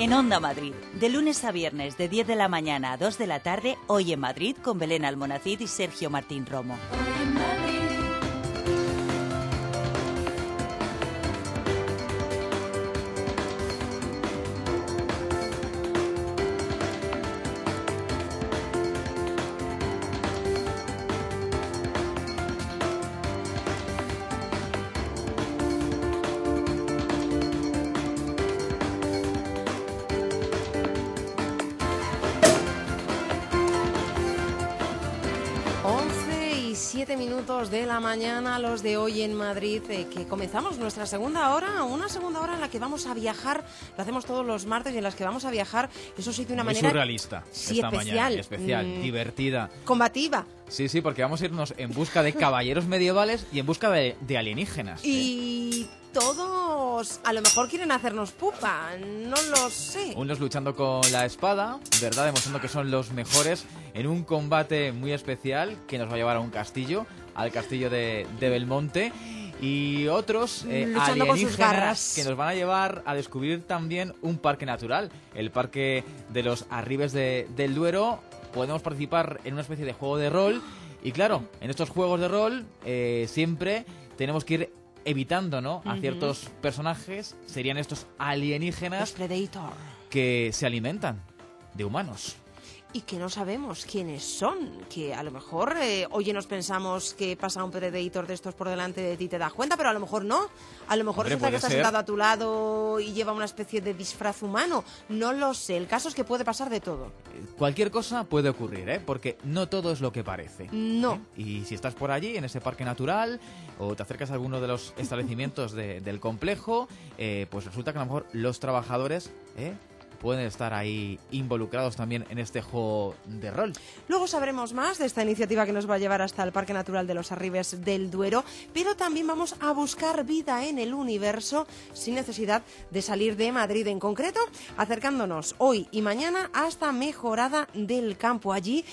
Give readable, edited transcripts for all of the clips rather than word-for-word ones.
En Onda Madrid, de lunes a viernes de 10 de la mañana a 2 de la tarde, Hoy en Madrid con Belén Almonacid y Sergio Martín Romo. De la mañana, los de Hoy en Madrid, que comenzamos nuestra segunda hora, una segunda hora en la que vamos a viajar, lo hacemos todos los martes y en las que vamos a viajar, eso sí, de una manera surrealista, sí, esta especial, mañana, especial, divertida, combativa. Sí, porque vamos a irnos en busca de caballeros medievales y en busca de alienígenas. Y todos a lo mejor quieren hacernos pupa, no lo sé. Unos luchando con la espada, ¿verdad? Demostrando que son los mejores en un combate muy especial que nos va a llevar a un castillo, al castillo de Belmonte. Y otros alienígenas que nos van a llevar a descubrir también un parque natural, el Parque de los Arribes del Duero. Podemos participar en una especie de juego de rol y claro, en estos juegos de rol siempre tenemos que ir evitando, ¿no? A ciertos personajes, serían estos alienígenas, los Predator, que se alimentan de humanos. Y que no sabemos quiénes son, que a lo mejor, oye, nos pensamos que pasa un Predator de estos por delante de ti, te das cuenta, pero a lo mejor no. A lo mejor resulta que está sentado a tu lado y lleva una especie de disfraz humano. No lo sé, el caso es que puede pasar de todo. Cualquier cosa puede ocurrir, porque no todo es lo que parece. No. Y si estás por allí, en ese parque natural, o te acercas a alguno de los establecimientos del complejo, pues resulta que a lo mejor los trabajadores pueden estar ahí involucrados también en este juego de rol. Luego sabremos más de esta iniciativa que nos va a llevar hasta el Parque Natural de los Arribes del Duero, pero también vamos a buscar vida en el universo sin necesidad de salir de Madrid, en concreto acercándonos hoy y mañana hasta Mejorada del Campo. Allí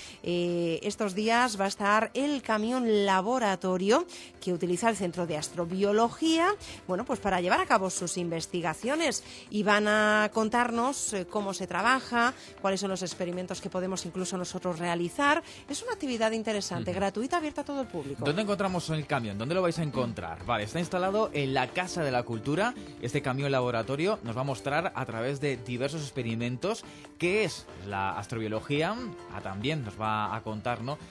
estos días va a estar el camión laboratorio que utiliza el Centro de Astrobiología, bueno, pues para llevar a cabo sus investigaciones, y van a contarnos cómo se trabaja, cuáles son los experimentos que podemos incluso nosotros realizar. Es una actividad interesante, gratuita, abierta a todo el público. ¿Dónde encontramos el camión? ¿Dónde lo vais a encontrar? Vale, está instalado en la Casa de la Cultura. Este camión laboratorio nos va a mostrar a través de diversos experimentos qué es la astrobiología. También nos va a contar, ¿no?,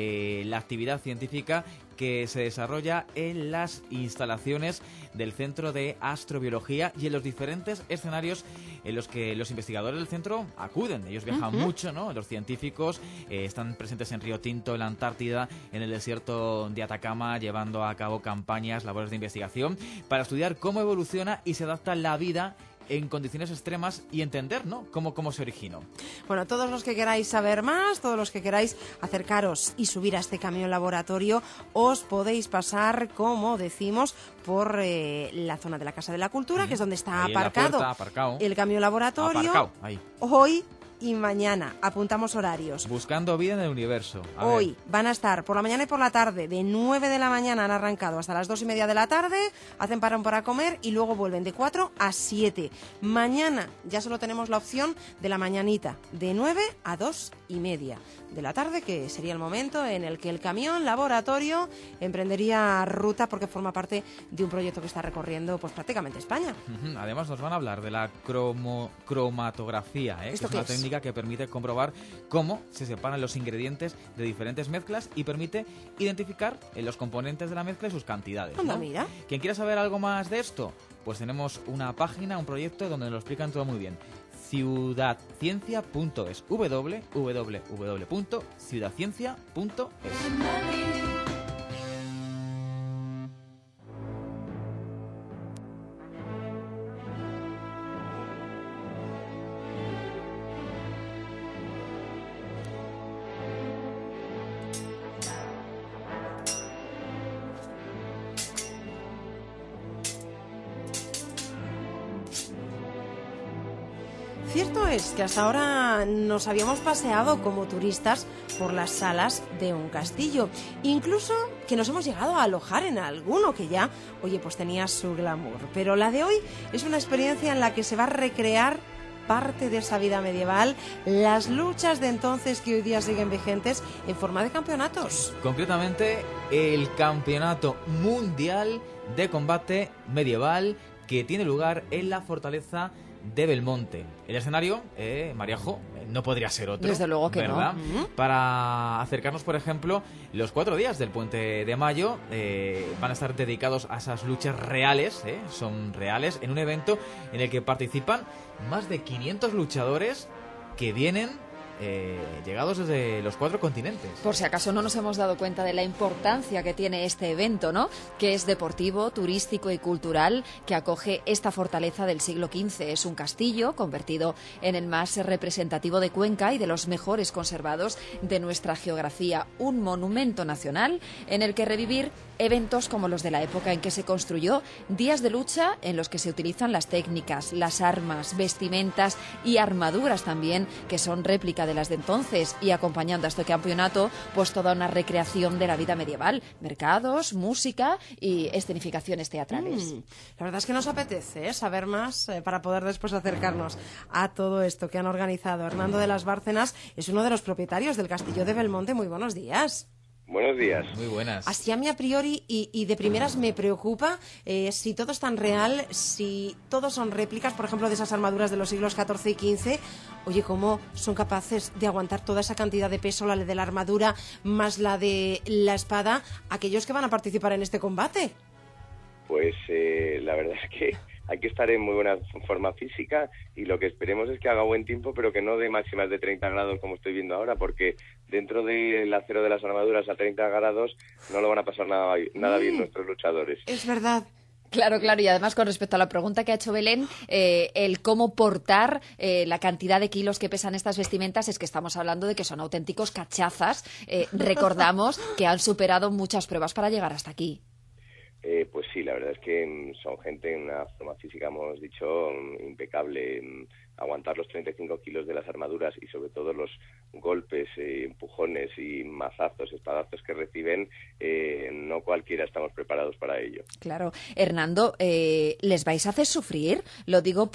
la actividad científica que se desarrolla en las instalaciones del Centro de Astrobiología y en los diferentes escenarios en los que los investigadores del centro acuden. Ellos viajan mucho, ¿no? Los científicos están presentes en Río Tinto, en la Antártida, en el desierto de Atacama, llevando a cabo campañas, labores de investigación para estudiar cómo evoluciona y se adapta la vida en condiciones extremas y entender, ¿no?, cómo se originó. Bueno, todos los que queráis saber más, todos los que queráis acercaros y subir a este camión laboratorio, os podéis pasar, como decimos, por la zona de la Casa de la Cultura, que es donde está aparcado el camión laboratorio. Ahí. Hoy y mañana. Apuntamos horarios. Buscando vida en el universo. Hoy van a estar por la mañana y por la tarde. De 9 de la mañana han arrancado hasta las 2:30 de la tarde. Hacen parón para comer y luego vuelven de 4 a 7. Mañana ya solo tenemos la opción de la mañanita, de 9 a 2:30 de la tarde, que sería el momento en el que el camión laboratorio emprendería ruta, porque forma parte de un proyecto que está recorriendo pues prácticamente España. Además nos van a hablar de la cromatografía, que es una técnica que permite comprobar cómo se separan los ingredientes de diferentes mezclas y permite identificar los componentes de la mezcla y sus cantidades. Anda, mira. ¿Quién quiera saber algo más de esto? Pues tenemos una página, un proyecto donde nos lo explican todo muy bien. ciudadciencia.es, www.ciudadciencia.es. Cierto es que hasta ahora nos habíamos paseado como turistas por las salas de un castillo, incluso que nos hemos llegado a alojar en alguno que ya, oye, pues tenía su glamour. Pero la de hoy es una experiencia en la que se va a recrear parte de esa vida medieval, las luchas de entonces que hoy día siguen vigentes en forma de campeonatos. Concretamente, el Campeonato Mundial de Combate Medieval que tiene lugar en la fortaleza de Belmonte. El escenario, Mariajo, no podría ser otro. Desde luego que ¿verdad? No. Para acercarnos, por ejemplo, los 4 días del Puente de Mayo van a estar dedicados a esas luchas reales, son reales, en un evento en el que participan más de 500 luchadores que vienen llegados desde los 4 continentes. Por si acaso no nos hemos dado cuenta de la importancia que tiene este evento, ¿no? Que es deportivo, turístico y cultural, que acoge esta fortaleza del siglo XV. Es un castillo convertido en el más representativo de Cuenca y de los mejores conservados de nuestra geografía. Un monumento nacional en el que revivir eventos como los de la época en que se construyó, días de lucha en los que se utilizan las técnicas, las armas, vestimentas y armaduras también, que son réplica de las de entonces, y acompañando a este campeonato, pues toda una recreación de la vida medieval, mercados, música y escenificaciones teatrales. La verdad es que nos apetece saber más para poder después acercarnos a todo esto que han organizado. Hernando de las Bárcenas es uno de los propietarios del Castillo de Belmonte. Muy buenos días. Buenos días. Muy buenas. Así a mí a priori y de primeras me preocupa si todo es tan real, si todos son réplicas, por ejemplo, de esas armaduras de los siglos XIV y XV. Oye, ¿cómo son capaces de aguantar toda esa cantidad de peso, la de la armadura más la de la espada, aquellos que van a participar en este combate? Pues la verdad es que hay que estar en muy buena forma física y lo que esperemos es que haga buen tiempo, pero que no de máximas de 30 grados como estoy viendo ahora, porque dentro del acero de las armaduras a 30 grados no lo van a pasar nada bien nuestros luchadores. Es verdad. Claro, y además con respecto a la pregunta que ha hecho Belén, el cómo portar la cantidad de kilos que pesan estas vestimentas, es que estamos hablando de que son auténticos cachazas. Recordamos que han superado muchas pruebas para llegar hasta aquí. Pues sí, la verdad es que son gente en una forma física, hemos dicho, impecable. Aguantar los 35 kilos de las armaduras y sobre todo los golpes, empujones y mazazos, espadazos que reciben, no cualquiera estamos preparados para ello. Claro. Hernando, ¿les vais a hacer sufrir? Lo digo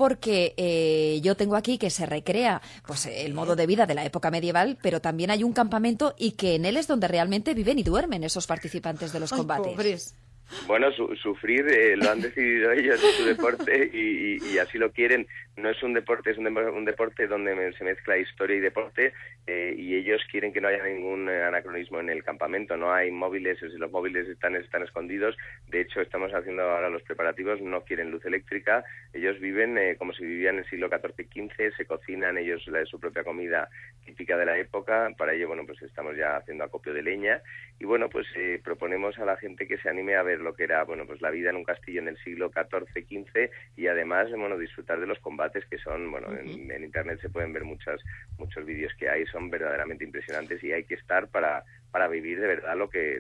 porque yo tengo aquí que se recrea pues el modo de vida de la época medieval, pero también hay un campamento y que en él es donde realmente viven y duermen esos participantes de los combates. Pobres. Bueno, sufrir lo han decidido ellos, es su deporte y así lo quieren. No es un deporte, es un deporte donde se mezcla historia y deporte y ellos quieren que no haya ningún anacronismo en el campamento. No hay móviles, los móviles están escondidos. De hecho, estamos haciendo ahora los preparativos, no quieren luz eléctrica. Ellos viven como si vivían en el siglo XIV-XV, se cocinan ellos su propia comida típica de la época. Para ello, bueno, pues estamos ya haciendo acopio de leña y bueno, pues proponemos a la gente que se anime a ver lo que era, bueno, pues la vida en un castillo en el siglo XIV-XV y además, bueno, disfrutar de los combates que son, bueno, en internet se pueden ver muchos vídeos que hay, son verdaderamente impresionantes y hay que estar para vivir de verdad lo que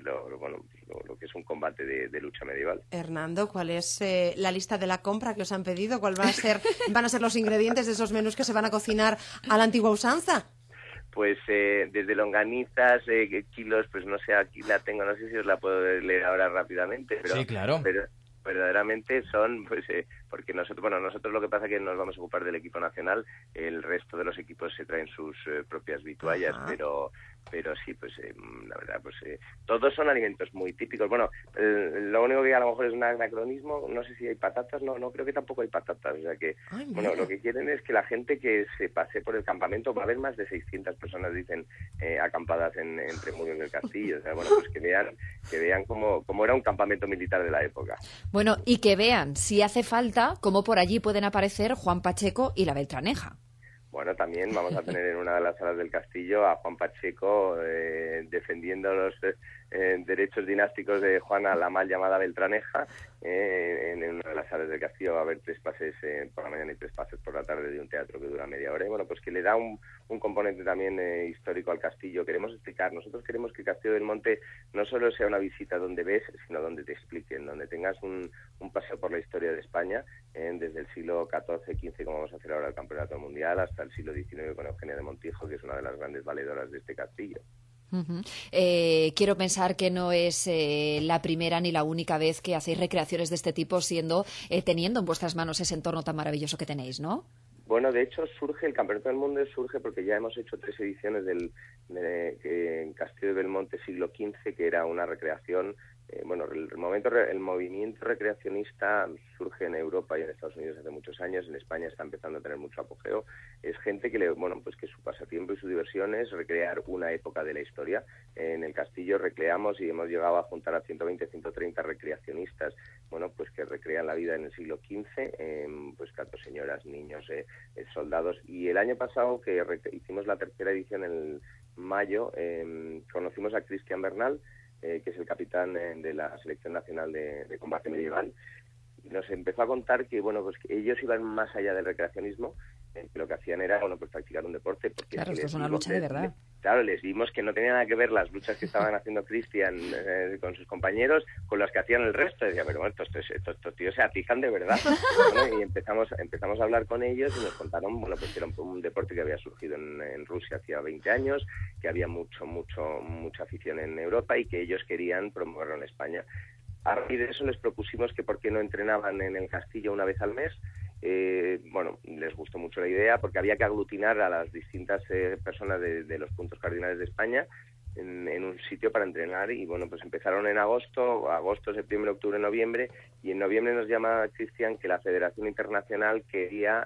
es un combate de lucha medieval. Hernando, ¿cuál es la lista de la compra que os han pedido? ¿Cuál van a ser los ingredientes de esos menús que se van a cocinar a la antigua usanza? Pues desde longanizas, kilos, pues no sé, aquí la tengo, no sé si os la puedo leer ahora rápidamente, pero, sí, claro. Pero verdaderamente son, pues, porque nosotros lo que pasa es que nos vamos a ocupar del equipo nacional, el resto de los equipos se traen sus propias vituallas, pero sí, pues la verdad, pues todos son alimentos muy típicos. Bueno, lo único que a lo mejor es un anacronismo, no sé si hay patatas, no creo que tampoco hay patatas, o sea que, bueno, lo que quieren es que la gente que se pase por el campamento, va a haber más de 600 personas, dicen, acampadas entre muros del castillo, o sea, bueno, pues que vean cómo era un campamento militar de la época. Bueno, y que vean, si hace falta, cómo por allí pueden aparecer Juan Pacheco y la Beltraneja. Bueno, también vamos a tener en una de las salas del castillo a Juan Pacheco defendiendo los derechos dinásticos de Juana, la mal llamada Beltraneja. En una de las salas del castillo va a haber 3 pases por la mañana y 3 pases por la tarde de un teatro que dura media hora. Y bueno, pues que le da un componente también histórico al castillo. Nosotros queremos que el Castillo del Monte no solo sea una visita donde ves, sino donde te expliquen, donde tengas un paseo por la historia de España, desde el siglo XIV-XV, como vamos a hacer ahora el Campeonato Mundial, hasta el siglo XIX con Eugenia de Montijo, que es una de las grandes valedoras de este castillo. Quiero pensar que no es la primera ni la única vez que hacéis recreaciones de este tipo, teniendo en vuestras manos ese entorno tan maravilloso que tenéis, ¿no? Bueno, de hecho el Campeonato del Mundo surge porque ya hemos hecho 3 ediciones en Castillo de Belmonte siglo XV, que era una recreación. El movimiento recreacionista surge en Europa y en Estados Unidos hace muchos años. En España está empezando a tener mucho apogeo. Es gente que que su pasatiempo y su diversión es recrear una época de la historia. En el castillo recreamos y hemos llegado a juntar a 120, 130 recreacionistas, pues que recrean la vida en el siglo XV, pues tanto señoras, niños, soldados. Y el año pasado, que hicimos la 3ª edición en mayo, conocimos a Cristian Bernal, que es el capitán de la Selección Nacional de Combate Medieval. Nos empezó a contar que que ellos iban más allá del recreacionismo, que lo que hacían era pues practicar un deporte. Porque claro, esto es una lucha de verdad. Claro, les vimos que no tenía nada que ver las luchas que estaban haciendo Cristian con sus compañeros con las que hacían el resto. Decía, pero bueno, estos tíos se atizan de verdad. Y empezamos a hablar con ellos y nos contaron pues que era un deporte que había surgido en Rusia hacía 20 años, que había mucha afición en Europa y que ellos querían promoverlo en España. A raíz de eso les propusimos que por qué no entrenaban en el castillo una vez al mes. Les gustó mucho la idea porque había que aglutinar a las distintas personas de los puntos cardinales de España en un sitio para entrenar y pues empezaron en agosto, septiembre, octubre, noviembre, y en noviembre nos llama Cristian que la Federación Internacional quería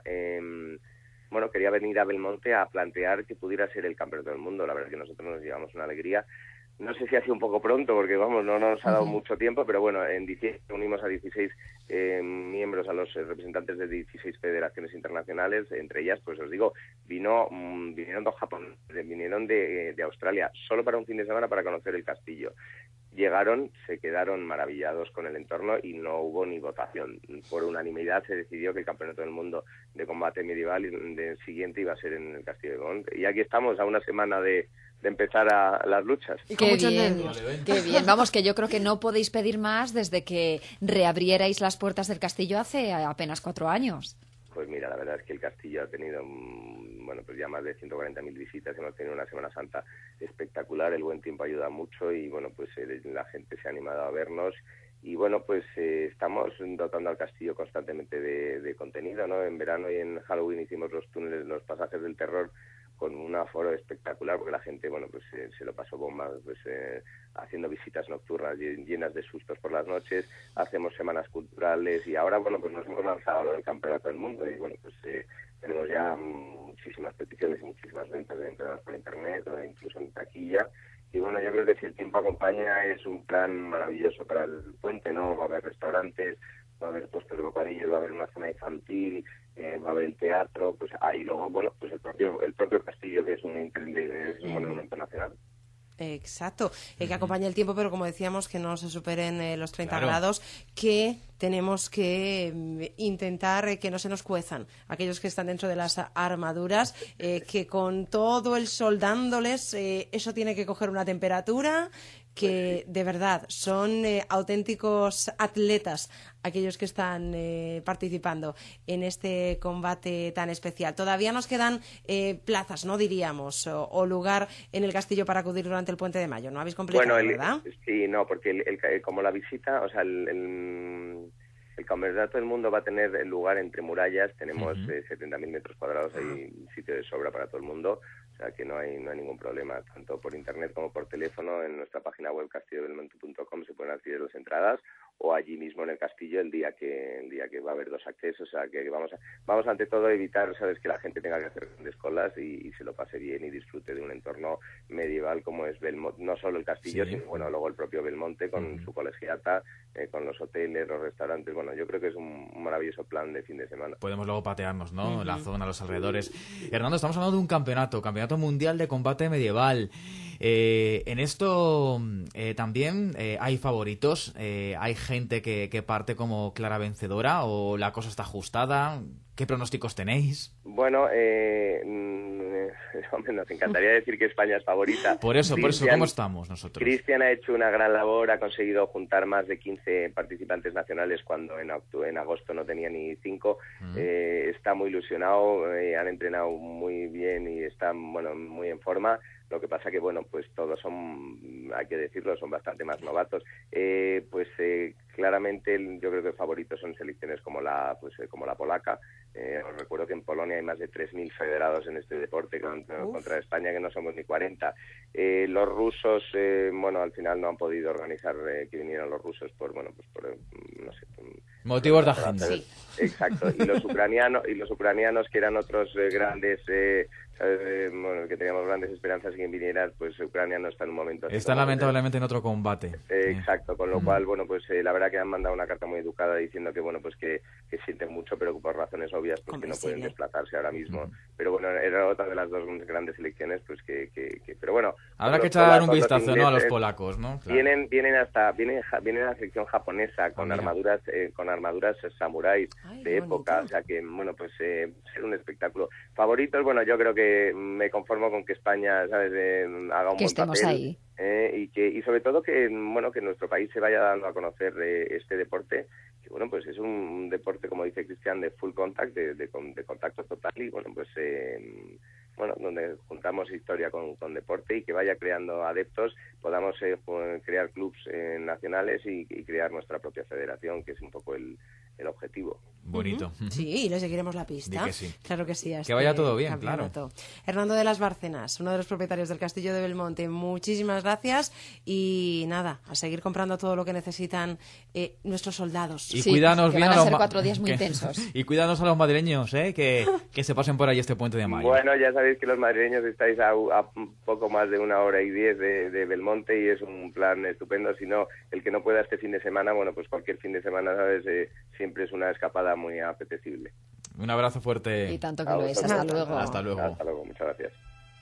venir a Belmonte a plantear que pudiera ser el Campeonato del Mundo. La verdad es que nosotros nos llevamos una alegría. No sé si ha sido un poco pronto porque no nos ha dado mucho tiempo, pero en diciembre unimos a 16 miembros, a los representantes de 16 federaciones internacionales. Entre ellas, pues os digo, vinieron de Japón, vinieron de Australia, solo para un fin de semana para conocer el castillo. Llegaron, se quedaron maravillados con el entorno y no hubo ni votación. Por unanimidad se decidió que el Campeonato del Mundo de Combate Medieval del siguiente iba a ser en el Castillo de Belmonte. Y aquí estamos a una semana de empezar las luchas. Qué bien. Vamos, que yo creo que no podéis pedir más desde que reabrierais las puertas del castillo hace apenas 4 años. Pues mira, la verdad es que el castillo ha tenido pues ya más de 140.000 visitas. Hemos tenido una Semana Santa espectacular. El buen tiempo ayuda mucho y pues la gente se ha animado a vernos. Y pues estamos dotando al castillo constantemente de contenido, ¿no? En verano y en Halloween hicimos los túneles, los pasajes del terror, con un aforo espectacular porque la gente se lo pasó bomba haciendo visitas nocturnas llenas de sustos por las noches. Hacemos semanas culturales y ahora pues nos hemos lanzado el Campeonato del Mundo y tenemos ya muchísimas peticiones y muchísimas ventas de entradas por internet o incluso en taquilla. Y yo creo que si el tiempo acompaña es un plan maravilloso para el puente, ¿no? Va a haber restaurantes, va a haber puestos de bocadillos, va a haber una zona infantil, va a haber el teatro, pues ahí luego, pues el propio castillo, que es un monumento nacional. Exacto, que acompañe el tiempo, pero como decíamos, que no se superen los 30 grados, que tenemos que intentar que no se nos cuezan aquellos que están dentro de las armaduras, que con todo el sol dándoles, eso tiene que coger una temperatura, que de verdad son auténticos atletas aquellos que están participando en este combate tan especial. Todavía nos quedan plazas, ¿no? Diríamos, o lugar en el castillo para acudir durante el Puente de Mayo. ¿No habéis completado, verdad? Sí, no, porque como la visita, el Campeonato del Mundo va a tener lugar entre murallas. Tenemos 70.000 metros cuadrados, hay sitio de sobra para todo el mundo. O sea que no hay ningún problema, tanto por internet como por teléfono. En nuestra página web castillodebelmonte.com se pueden adquirir las entradas, o allí mismo en el castillo el día que va a haber 2 accesos. O sea que vamos ante todo a evitar, sabes, que la gente tenga que hacer grandes colas y se lo pase bien y disfrute de un entorno medieval como es Belmonte, no solo el castillo, sino luego el propio Belmonte con su colegiata, con los hoteles, los restaurantes. Yo creo que es un maravilloso plan de fin de semana. Podemos luego patearnos, ¿no? La zona, los alrededores. Hernando, estamos hablando de un campeonato mundial de combate medieval. En esto también hay favoritos, hay gente que parte como clara vencedora, o la cosa está ajustada. ¿Qué pronósticos tenéis? Bueno, nos encantaría decir que España es favorita. Por eso, ¿cómo estamos nosotros? Cristian ha hecho una gran labor, ha conseguido juntar más de 15 participantes nacionales cuando en agosto no tenía ni 5. Está muy ilusionado, han entrenado muy bien y están muy en forma. Lo que pasa que, bueno, pues todos son, hay que decirlo, son bastante más novatos. Claramente yo creo que favoritos son selecciones como la polaca. Os recuerdo que en Polonia hay más de 3.000 federados en este deporte contra España, que no somos ni 40. Los rusos, al final no han podido organizar que vinieran los rusos por no sé, motivos de agenda. Sí. Exacto. Y los ucranianos, que eran otros grandes, que teníamos grandes esperanzas en que vinieran, pues Ucrania no está en un momento así. Está lamentablemente en otro combate. Exacto, con lo cual, la verdad que han mandado una carta muy educada diciendo que, que sienten mucho, pero por razones obvias, pues que no pueden desplazarse ahora mismo. Pero bueno, era otra de las dos grandes elecciones, pues pero bueno. Habrá que echar un vistazo, ¿no?, a los polacos, ¿no? Claro. Viene la selección japonesa con armaduras samuráis de época, bonito. O sea que, ser un espectáculo. Favoritos, yo creo que me conformo con que España, ¿sabes?, haga un buen papel. Ahí. Y sobre todo que nuestro país se vaya dando a conocer este deporte, que pues es un deporte, como dice Cristian, de full contact, de contacto total, y donde juntamos historia con deporte, y que vaya creando adeptos, podamos crear clubs nacionales y crear nuestra propia federación, que es un poco el objetivo. Bonito. Sí, y le seguiremos la pista. Que sí. Claro que sí. Que vaya todo bien, claro. Hernando de las Bárcenas, uno de los propietarios del Castillo de Belmonte, muchísimas gracias, y nada, a seguir comprando todo lo que necesitan nuestros soldados. Y cuídanos bien van a ser 4 días muy intensos. Y cuídanos a los madrileños, que se pasen por ahí este puente de mayo. Bueno, ya sabéis que los madrileños estáis a un poco más de 1h10 de Belmonte, y es un plan estupendo. Si no, el que no pueda este fin de semana, pues cualquier fin de semana, ¿sabes?, siempre es una escapada muy apetecible. Un abrazo fuerte. Y tanto que lo es. Hasta luego. Hasta luego. Hasta luego. Muchas gracias.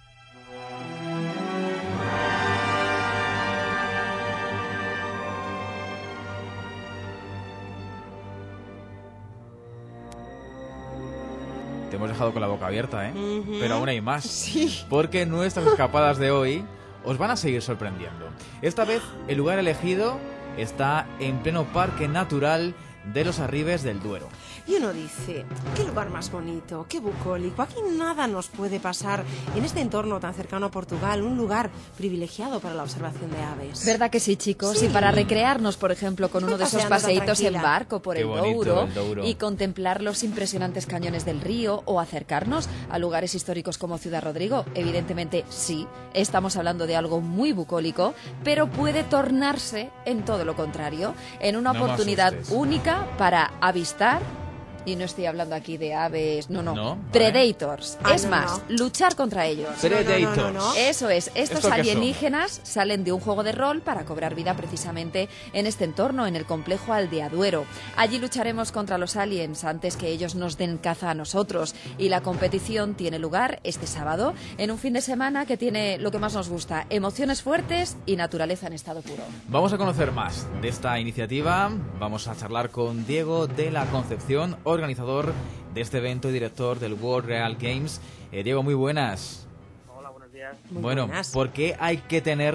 Te hemos dejado con la boca abierta, pero aún hay más. Sí. Porque nuestras escapadas de hoy os van a seguir sorprendiendo. Esta vez el lugar elegido está en pleno Parque Natural de los Arribes del Duero. Y uno dice, qué lugar más bonito, qué bucólico, aquí nada nos puede pasar en este entorno tan cercano a Portugal, un lugar privilegiado para la observación de aves. ¿Verdad que sí, chicos? Sí. Y para recrearnos, por ejemplo, con uno de esos paseitos en barco por el Douro y contemplar los impresionantes cañones del río, o acercarnos a lugares históricos como Ciudad Rodrigo, evidentemente sí, estamos hablando de algo muy bucólico, pero puede tornarse en todo lo contrario, en una oportunidad única para avistar. Y no estoy hablando aquí de aves, no. Predators. Es más, luchar contra ellos. Predators. No. Eso es. Estos alienígenas salen de un juego de rol para cobrar vida precisamente en este entorno, en el complejo Aldeaduero. Allí lucharemos contra los aliens antes que ellos nos den caza a nosotros. Y la competición tiene lugar este sábado, en un fin de semana que tiene lo que más nos gusta: emociones fuertes y naturaleza en estado puro. Vamos a conocer más de esta iniciativa. Vamos a charlar con Diego de la Concepción, organizador de este evento y director del World Real Games. Diego, muy buenas. Hola, buenos días. Muy bueno, buenas. ¿Por qué hay que tener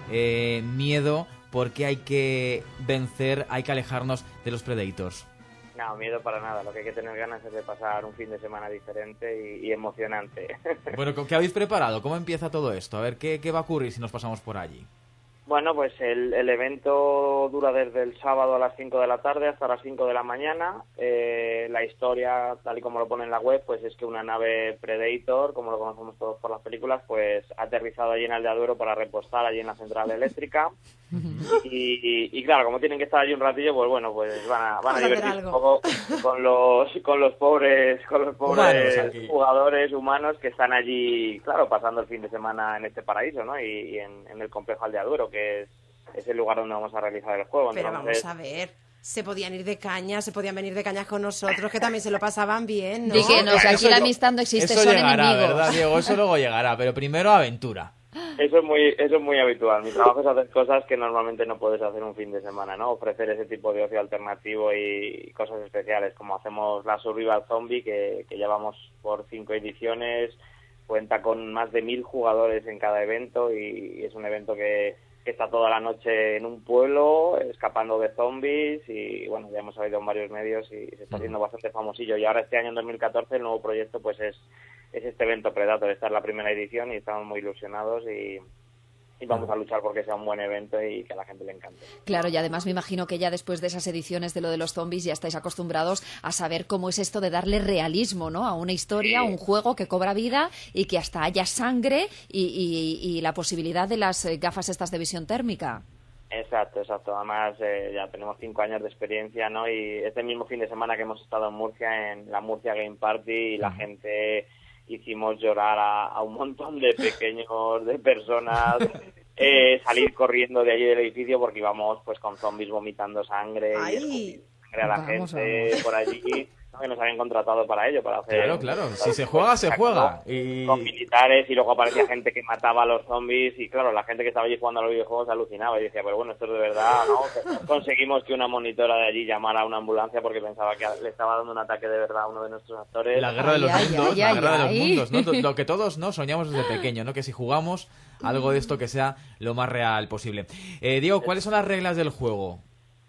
miedo? ¿Por qué hay que vencer, hay que alejarnos de los Predators? No, miedo para nada. Lo que hay que tener ganas es de pasar un fin de semana diferente y emocionante. Bueno, ¿qué habéis preparado? ¿Cómo empieza todo esto? A ver, ¿qué va a ocurrir si nos pasamos por allí? Bueno, pues el evento dura desde el sábado a las 5 de la tarde hasta las 5 de la mañana. La historia, tal y como lo pone en la web, pues es que una nave Predator, como lo conocemos todos por las películas, pues ha aterrizado allí en Aldeaduero para repostar allí en la central eléctrica. Y claro, como tienen que estar allí un ratillo, pues bueno, pues van a divertirse un poco con los pobres jugadores humanos que están allí, claro, pasando el fin de semana en este paraíso, ¿no? Y en el complejo Aldeaduero, que es el lugar donde vamos a realizar el juego. Pero entonces, vamos a ver, se podían ir de caña, se podían venir de cañas con nosotros, que también se lo pasaban bien, ¿no? Di que no, que aquí la amistad no existe, eso son llegará, enemigos. ¿verdad, Diego? Eso luego llegará, pero primero aventura. Eso es muy habitual. Mi trabajo es hacer cosas que normalmente no puedes hacer un fin de semana, ¿no? Ofrecer ese tipo de ocio alternativo y cosas especiales, como hacemos la Survival Zombie, que ya vamos por 5 ediciones, cuenta con más de 1.000 jugadores en cada evento, y es un evento que está toda la noche en un pueblo escapando de zombies, y bueno, ya hemos salido en varios medios y se está haciendo bastante famosillo. Y ahora este año, en 2014, el nuevo proyecto pues es este evento Predator. Esta es la primera edición y estamos muy ilusionados y vamos a luchar porque sea un buen evento y que a la gente le encante. Claro, y además me imagino que ya después de esas ediciones de lo de los zombies ya estáis acostumbrados a saber cómo es esto de darle realismo, ¿no? A una historia, a un juego que cobra vida y que hasta haya sangre y la posibilidad de las gafas estas de visión térmica. Exacto. Además, ya tenemos 5 años de experiencia, ¿no? Y este mismo fin de semana que hemos estado en Murcia, en la Murcia Game Party, y la gente hicimos llorar a un montón de pequeños, de personas, salir corriendo de allí del edificio porque íbamos pues con zombies vomitando sangre, y sangre a la gente por allí. Que nos habían contratado para ello, para hacer... Claro, si se juega, se juega. Con militares, y luego aparecía gente que mataba a los zombies, y claro, la gente que estaba allí jugando a los videojuegos alucinaba y decía, pero bueno, esto es de verdad, ¿no? Conseguimos que una monitora de allí llamara a una ambulancia porque pensaba que le estaba dando un ataque de verdad a uno de nuestros actores. La guerra de los mundos, la guerra de los mundos, ¿no? Lo que todos no soñamos desde pequeño, ¿no? Que si jugamos algo de esto que sea lo más real posible. Diego, ¿cuáles son las reglas del juego?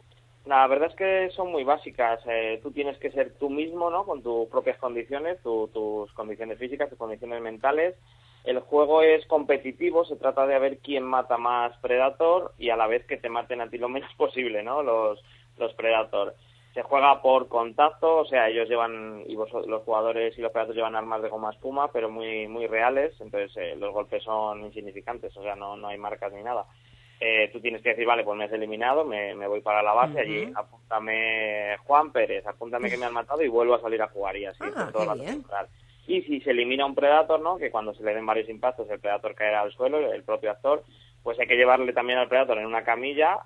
La verdad es que son muy básicas. Tú tienes que ser tú mismo, ¿no? Con tus propias condiciones, tus condiciones físicas, tus condiciones mentales. El juego es competitivo, se trata de ver quién mata más Predator y a la vez que te maten a ti lo menos posible, ¿no? Los Predator. Se juega por contacto, o sea, ellos llevan, los jugadores y los Predators llevan armas de goma espuma, pero muy, muy reales, entonces los golpes son insignificantes, o sea, no hay marcas ni nada. Tú tienes que decir, vale, pues me has eliminado, me voy para la base, allí apúntame Juan Pérez, apúntame que me han matado y vuelvo a salir a jugar, y así por toda la temporada. Y si se elimina un Predator, ¿no? Que cuando se le den varios impactos el Predator caerá al suelo, el propio actor, pues hay que llevarle también al Predator en una camilla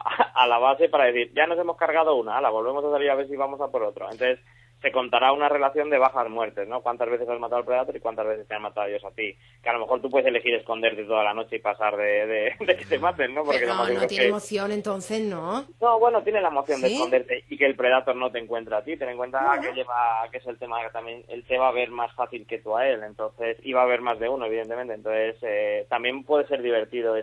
a la base para decir, ya nos hemos cargado una, la volvemos a salir a ver si vamos a por otro. Entonces se contará una relación de bajas muertes, ¿no? Cuántas veces has matado al Predator y cuántas veces te han matado ellos a ti. Que a lo mejor tú puedes elegir esconderte toda la noche y pasar de que te maten, ¿no? Porque pero no tiene emoción, entonces, ¿no? No, bueno, tiene la emoción de esconderte y que el Predator no te encuentre a ti. Ten en cuenta que es el tema que también él te va a ver más fácil que tú a él, entonces, y va a haber más de uno, evidentemente. Entonces, también puede ser divertido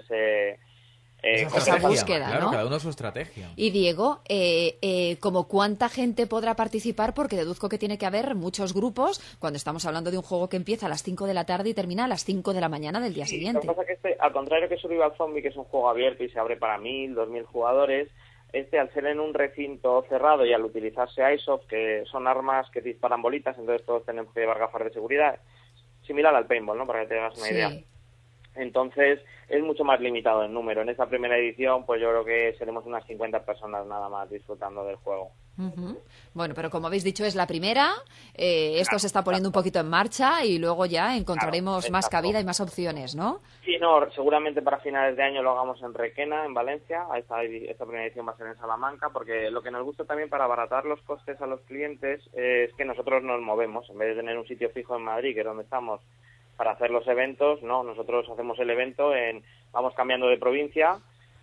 esa búsqueda, claro, ¿no? Cada uno su estrategia. Y Diego, ¿como cuánta gente podrá participar? Porque deduzco que tiene que haber muchos grupos cuando estamos hablando de un juego que empieza a las 5 de la tarde y termina a las 5 de la mañana del día siguiente. Lo que pasa es que al contrario que Survival Zombie, que es un juego abierto y se abre para 1.000, 2.000 jugadores, al ser en un recinto cerrado y al utilizarse Airsoft, que son armas que disparan bolitas, entonces todos tenemos que llevar gafas de seguridad, similar al paintball, ¿no? Para que te hagas una idea. Entonces es mucho más limitado el número. En esta primera edición pues yo creo que seremos unas 50 personas nada más disfrutando del juego. Bueno, pero como habéis dicho es la primera, esto se está poniendo un poquito en marcha y luego ya encontraremos más cabida y más opciones, ¿no? Sí, no, seguramente para finales de año lo hagamos en Requena, en Valencia. Esta primera edición va a ser en Salamanca, porque lo que nos gusta también para abaratar los costes a los clientes es que nosotros nos movemos. En vez de tener un sitio fijo en Madrid, que es donde estamos, para hacer los eventos, no, nosotros hacemos el evento vamos cambiando de provincia,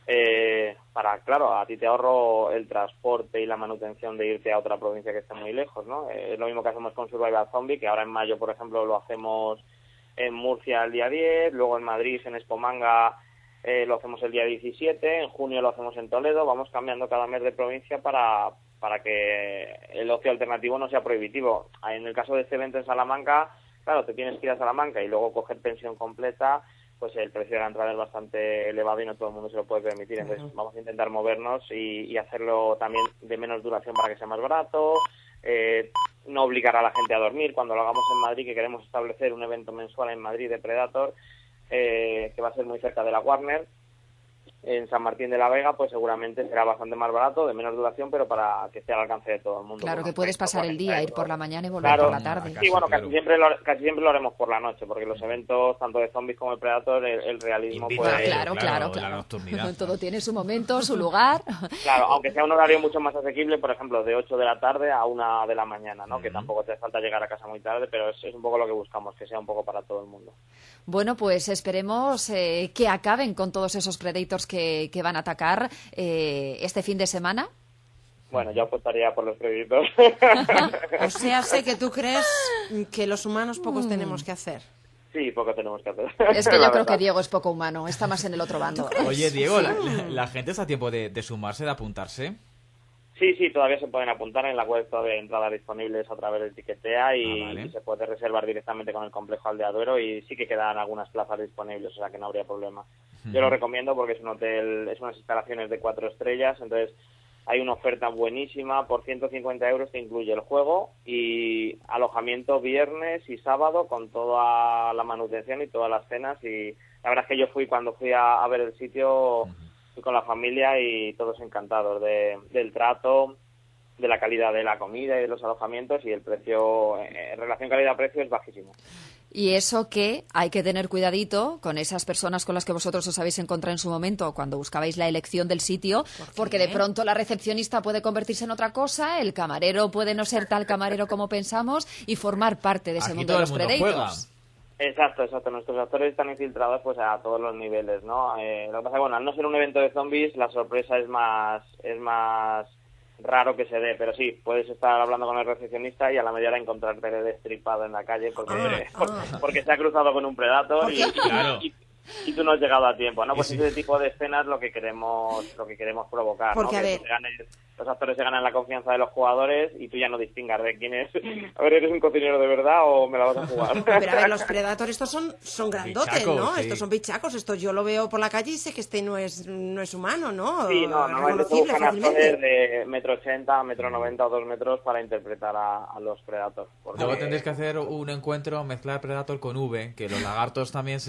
claro, a ti te ahorro el transporte y la manutención de irte a otra provincia que esté muy lejos, ¿no? Es lo mismo que hacemos con Survival Zombie, que ahora en mayo, por ejemplo, lo hacemos en Murcia el día 10, luego en Madrid, en Espomanga, lo hacemos el día 17, en junio lo hacemos en Toledo, vamos cambiando cada mes de provincia para que el ocio alternativo no sea prohibitivo. En el caso de este evento en Salamanca, claro, te tienes que ir a Salamanca y luego coger pensión completa, pues el precio de la entrada es bastante elevado y no todo el mundo se lo puede permitir. Entonces vamos a intentar movernos y hacerlo también de menos duración para que sea más barato, no obligar a la gente a dormir. Cuando lo hagamos en Madrid, que queremos establecer un evento mensual en Madrid de Predator, que va a ser muy cerca de la Warner, en San Martín de la Vega, pues seguramente será bastante más barato, de menos duración, pero para que esté al alcance de todo el mundo. Claro, que puedes pasar el día, ir por la mañana y volver por la tarde. Sí, bueno, casi siempre lo haremos por la noche, porque los eventos, tanto de zombies como de Predator, el realismo... Claro. Todo tiene su momento, su lugar. Claro, aunque sea un horario mucho más asequible, por ejemplo, de 8 de la tarde a 1 de la mañana, ¿no? Que tampoco te hace falta llegar a casa muy tarde, pero es un poco lo que buscamos, que sea un poco para todo el mundo. Bueno, pues esperemos que acaben con todos esos Predators que van a atacar este fin de semana. Bueno, yo apostaría por los Predators. O sea, sé que tú crees que los humanos pocos tenemos que hacer. Sí, poco tenemos que hacer. Es que yo creo que Diego es poco humano, está más en el otro bando. Oye, Diego, ¿la gente está a tiempo de sumarse, de apuntarse? Sí, todavía se pueden apuntar en la web, todavía hay entradas disponibles a través de Tiquetea y se puede reservar directamente con el complejo Aldea Duero y sí que quedan algunas plazas disponibles, o sea que no habría problema. Yo lo recomiendo porque es un hotel, es unas instalaciones de 4 estrellas, entonces hay una oferta buenísima, por 150 euros te incluye el juego y alojamiento viernes y sábado con toda la manutención y todas las cenas y la verdad es que cuando fui a ver el sitio con la familia y todos encantados del trato, de la calidad de la comida y de los alojamientos y el precio, en relación calidad-precio, es bajísimo. Y eso que hay que tener cuidadito con esas personas con las que vosotros os habéis encontrado en su momento cuando buscabais la elección del sitio, porque de pronto la recepcionista puede convertirse en otra cosa, el camarero puede no ser tal camarero como pensamos y formar parte de ese mundo de los predators. Exacto. Nuestros actores están infiltrados pues a todos los niveles, ¿no? Lo que pasa es que, bueno, al no ser un evento de zombies, la sorpresa es más raro que se dé, pero sí, puedes estar hablando con el recepcionista y a la media hora encontrarte destripado en la calle porque se ha cruzado con un predator y tú no has llegado a tiempo, ¿no? Pues ese tipo de escenas lo que queremos provocar, porque, ¿no? Que los actores se ganan la confianza de los jugadores y tú ya no distingas de quién es. A ver, ¿eres un cocinero de verdad o me la vas a jugar? Pero a ver, los Predators estos son grandotes, bichacos, ¿no? sí. Estos son bichacos, esto yo lo veo por la calle y sé que este no es humano, ¿no? Sí, normalmente se buscan actores de 1,80 m, 1,90 m o 2 metros para interpretar a los Predators. Porque... Luego tendréis que hacer un encuentro, mezclar Predator con V, que los lagartos también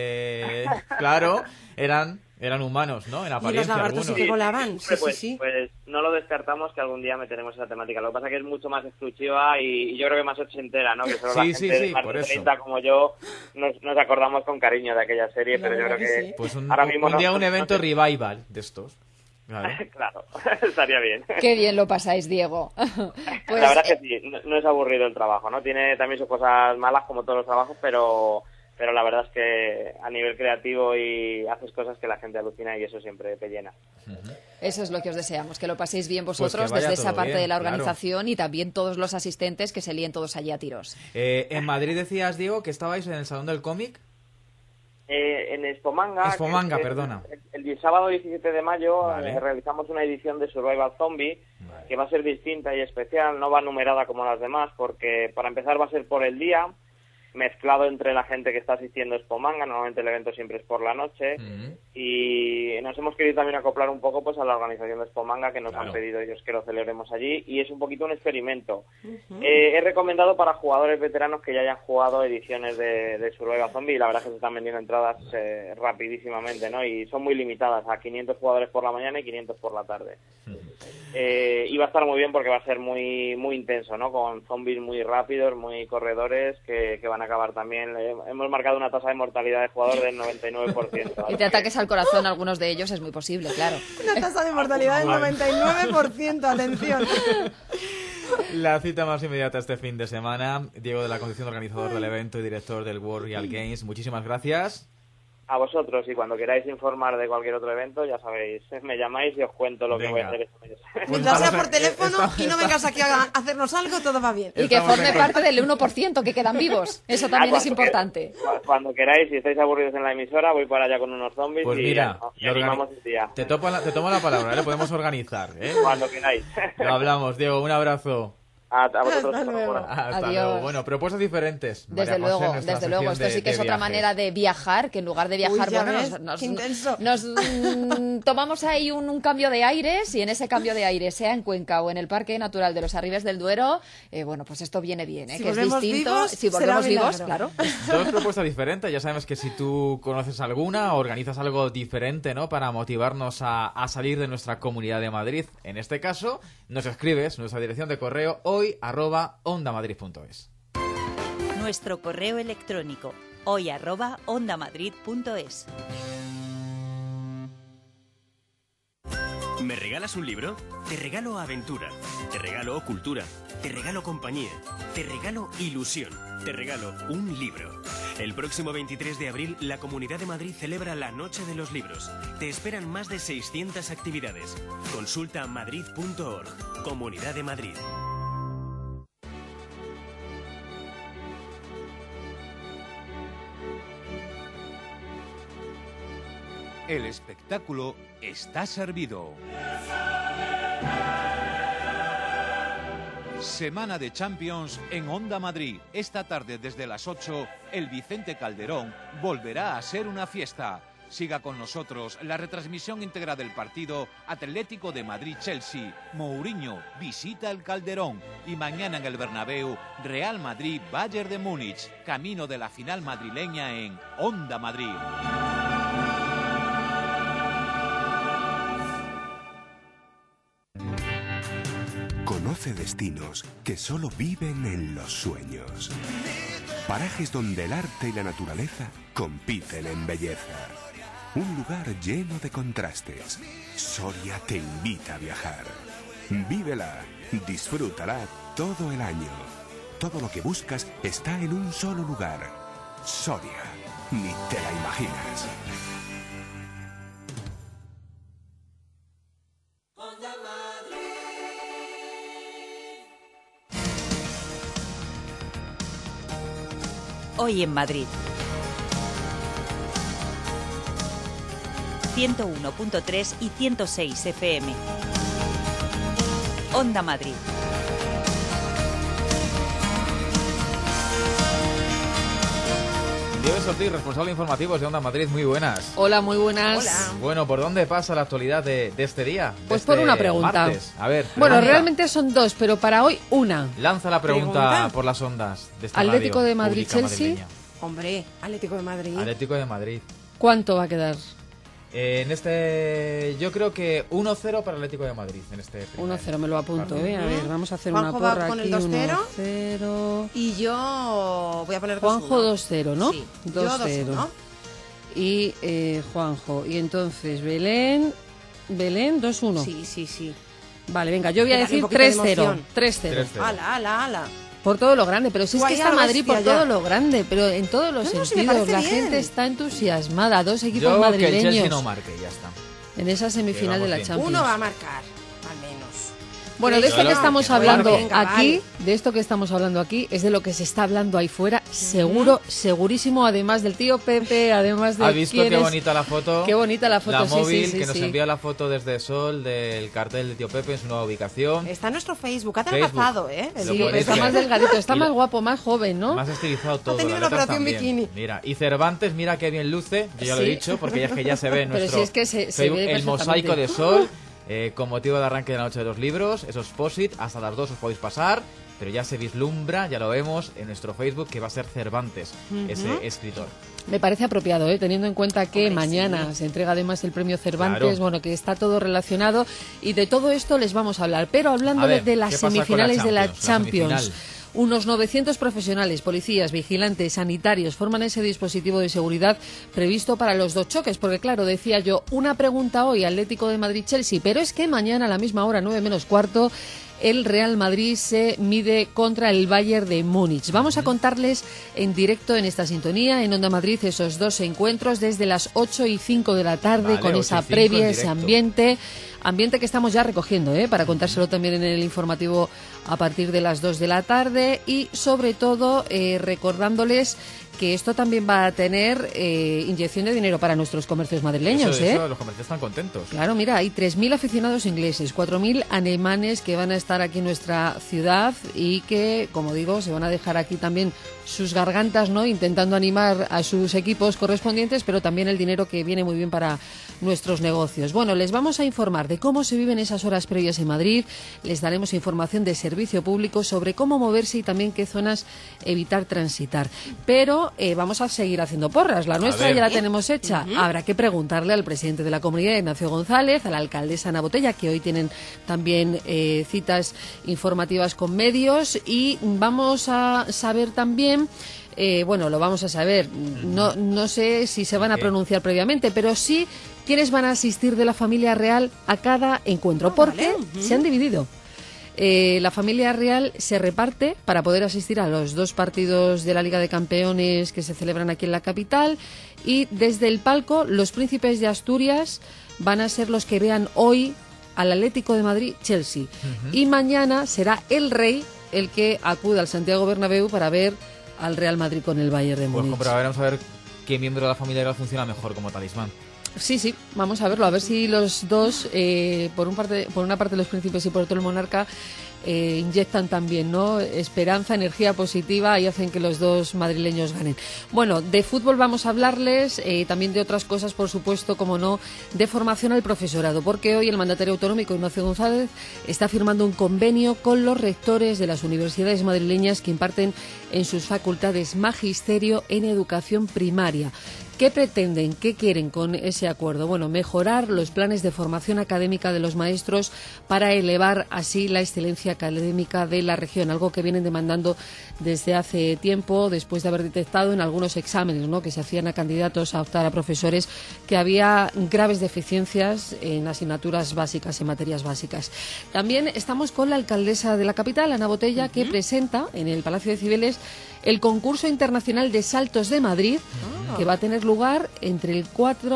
claro, eran humanos, ¿no? En apariencia. Y los lagartos sí que volaban, sí. Pues no lo descartamos que algún día meteremos esa temática. Lo que pasa es que es mucho más exclusiva y yo creo que más ochentera, ¿no? Que solo la gente de más de 30 como yo nos acordamos con cariño de aquella serie, pero yo creo que pues ahora mismo un día un evento revival de estos. Claro, estaría bien. Qué bien lo pasáis, Diego. Pues, la verdad es que sí, no es aburrido el trabajo, ¿no? Tiene también sus cosas malas como todos los trabajos, pero la verdad es que a nivel creativo y haces cosas que la gente alucina y eso siempre te llena. Eso es lo que os deseamos, que lo paséis bien vosotros desde esa parte de la organización y también todos los asistentes que se líen todos allí a tiros. En Madrid decías, Diego, que estabais en el Salón del Cómic. En Expomanga, perdona. El sábado 17 de mayo realizamos una edición de Survival Zombie que va a ser distinta y especial, no va numerada como las demás porque para empezar va a ser por el día, mezclado entre la gente que está asistiendo a Expomanga, normalmente el evento siempre es por la noche, y nos hemos querido también acoplar un poco pues a la organización de Expomanga que nos han pedido ellos que lo celebremos allí, y es un poquito un experimento. He recomendado para jugadores veteranos que ya hayan jugado ediciones de Survival Zombie, y la verdad es que se están vendiendo entradas rapidísimamente, ¿no? Y son muy limitadas, a 500 jugadores por la mañana y 500 por la tarde. Y va a estar muy bien porque va a ser muy muy intenso, ¿no? Con zombies muy rápidos, muy corredores que van a acabar también. Hemos marcado una tasa de mortalidad de jugador del 99%. Y te ataques al corazón, algunos de ellos, es muy posible, claro. Una tasa de mortalidad del 99%, atención. La cita más inmediata este fin de semana. Diego de la Concepción, organizador del evento y director del World Real Games. Muchísimas gracias. A vosotros, y cuando queráis informar de cualquier otro evento, ya sabéis, me llamáis y os cuento lo que voy a hacer este mes. Mientras sea por teléfono y no vengas aquí a hacernos algo, todo va bien. Y que forme parte del 1% que quedan vivos. Eso también es importante. Cuando queráis, si estáis aburridos en la emisora, voy para allá con unos zombies pues mira, y animamos el día. Te tomo la palabra, lo podemos organizar. Cuando queráis. Lo hablamos, Diego, un abrazo. A vosotros. Hasta luego. Bueno, propuestas diferentes. Desde luego. Esto sí que es otra manera de viajar, que en lugar de viajar, nos tomamos ahí un cambio de aires, y en ese cambio de aire, sea en Cuenca o en el Parque Natural de los Arribes del Duero, bueno, pues esto viene bien, si que es distinto. Vivos, si volvemos vivos, claro. Dos propuestas diferentes. Ya sabes que si tú conoces alguna, organizas algo diferente, ¿no? Para motivarnos a salir de nuestra Comunidad de Madrid. En este caso, nos escribes nuestra dirección de correo hoy@ondamadrid.es. Nuestro correo electrónico hoy@ondamadrid.es. ¿Me regalas un libro? Te regalo aventura, te regalo cultura, te regalo compañía, te regalo ilusión, te regalo un libro. El próximo 23 de abril, la Comunidad de Madrid celebra la Noche de los Libros. Te esperan más de 600 actividades. Consulta madrid.org. Comunidad de Madrid. El espectáculo está servido. Semana de Champions en Onda Madrid. Esta tarde desde las 8, el Vicente Calderón volverá a ser una fiesta. Siga con nosotros la retransmisión íntegra del partido Atlético de Madrid-Chelsea. Mourinho visita el Calderón. Y mañana en el Bernabéu, Real Madrid-Bayern de Múnich. Camino de la final madrileña en Onda Madrid. Conoce destinos que solo viven en los sueños. Parajes donde el arte y la naturaleza compiten en belleza. Un lugar lleno de contrastes. Soria te invita a viajar. Vívela, disfrútala todo el año. Todo lo que buscas está en un solo lugar. Soria, ni te la imaginas. Hoy en Madrid. 101.3 y 106 FM. Onda Madrid. Nieves Ortiz, responsable informativos de Onda Madrid, muy buenas. Hola, muy buenas. Hola. Bueno, ¿por dónde pasa la actualidad de este día? Pues este por una pregunta. Martes? A ver. Bueno, pregunta. realmente son dos, pero para hoy una. Lanza la pregunta por las ondas de esta Atlético radio de Madrid, pública Chelsea. madrileña. Hombre, Atlético de Madrid. Atlético de Madrid. ¿Cuánto va a quedar? En este, yo creo que 1-0 para Atlético de Madrid en este primer 1-0, me lo apunto, partido. A ver, vamos a hacer Juanjo una va porra con el aquí. 2-0. 1-0. Y yo voy a poner 2-1. Juanjo 2-0, ¿no? Sí, 2-0. yo 2-1. Y Juanjo. Y entonces Belén 2-1. Sí. Vale, venga, yo voy a Darle decir un poquito de 3-0. emoción. 3-0. Ala. Por todo lo grande, pero si es Tú que ahí está algo Madrid por bestia ya. todo lo grande, pero en todos los No, sí me sentidos. parece La bien. gente está entusiasmada, dos equipos Yo que el madrileños Chelsea no marque, ya está. en esa semifinal Que de la vamos bien. Champions. Uno va a marcar, al menos. Bueno, de esto que estamos que hablando venga, aquí, vale. de esto que estamos hablando aquí, es de lo que se está hablando ahí fuera, seguro, segurísimo, además del tío Pepe, además de ¿Has visto quién qué es. bonita la foto? Qué bonita la foto, La sí, móvil sí, sí, que nos sí. envía la foto desde Sol del cartel de tío Pepe en su nueva ubicación. Está en nuestro Facebook, ha Facebook. adelgazado, ¿eh? Lo Sí, podéis está ver. más delgadito, está Y más la- guapo, más joven, ¿no? Más estilizado todo. tenido las una letras operación también. bikini. Mira, y Cervantes, mira qué bien luce. Yo ya lo he Sí. dicho, porque ya se ve en Pero nuestro si es que se Facebook, ve el mosaico de perfectamente. Sol. Con motivo de arranque de la noche de los libros, esos posit, hasta las 2 os podéis pasar, pero ya se vislumbra, ya lo vemos en nuestro Facebook, que va a ser Cervantes, ese escritor. Me parece apropiado, teniendo en cuenta que mañana se entrega además el premio Cervantes, Claro. bueno, que está todo relacionado y de todo esto les vamos a hablar. Pero hablando A ver, de las ¿qué pasa con la semifinales de la Champions? La Champions, semifinal. unos 900 profesionales, policías, vigilantes, sanitarios forman ese dispositivo de seguridad previsto para los dos choques, porque claro, decía yo, una pregunta hoy, Atlético de Madrid-Chelsea, pero es que mañana a la misma hora, 9 menos cuarto, el Real Madrid se mide contra el Bayern de Múnich. Vamos a contarles en directo en esta sintonía, en Onda Madrid, esos dos encuentros desde las 8 y 5 de la tarde, Vale, con 8 esa y 5 previa, en ese directo. ambiente que estamos ya recogiendo, para contárselo también en el informativo a partir de las 2 de la tarde y sobre todo recordándoles que esto también va a tener inyección de dinero para nuestros comercios madrileños, Eso, los comerciantes están contentos. Claro, mira, hay 3.000 aficionados ingleses, 4.000 alemanes que van a estar aquí en nuestra ciudad y que, como digo, se van a dejar aquí también sus gargantas, ¿no? Intentando animar a sus equipos correspondientes, pero también el dinero que viene muy bien para nuestros negocios. Bueno, les vamos a informar de cómo se viven esas horas previas en Madrid, les daremos información de servicio público sobre cómo moverse y también qué zonas evitar transitar. Pero vamos a seguir haciendo porras, la nuestra ver. ya la tenemos hecha. Habrá que preguntarle al presidente de la comunidad, Ignacio González, a la alcaldesa Ana Botella, que hoy tienen también citas informativas con medios, y vamos a saber también, bueno, lo vamos a saber, no sé si se van a pronunciar previamente, pero sí quiénes van a asistir de la familia real a cada encuentro, porque se han dividido. La familia real se reparte para poder asistir a los dos partidos de la Liga de Campeones que se celebran aquí en la capital, y desde el palco los príncipes de Asturias van a ser los que vean hoy al Atlético de Madrid-Chelsea. Y mañana será el rey el que acude al Santiago Bernabéu para ver al Real Madrid con el Bayern de Pues Múnich. vamos a ver qué miembro de la familia real funciona mejor como talismán. Sí, vamos a verlo, a ver si los dos, por una parte los príncipes y por otro el monarca, inyectan también, ¿no?, esperanza, energía positiva y hacen que los dos madrileños ganen. Bueno, de fútbol vamos a hablarles, también de otras cosas, por supuesto, como no, de formación al profesorado, porque hoy el mandatario autonómico Ignacio González está firmando un convenio con los rectores de las universidades madrileñas que imparten en sus facultades magisterio en educación primaria. ¿Qué pretenden? ¿Qué quieren con ese acuerdo? Bueno, mejorar los planes de formación académica de los maestros para elevar así la excelencia académica de la región, algo que vienen demandando desde hace tiempo, después de haber detectado en algunos exámenes, ¿no?, que se hacían a candidatos a optar a profesores, que había graves deficiencias en asignaturas básicas, en materias básicas. También estamos con la alcaldesa de la capital, Ana Botella, que presenta en el Palacio de Cibeles el concurso internacional de saltos de Madrid, que va a tener lugar entre el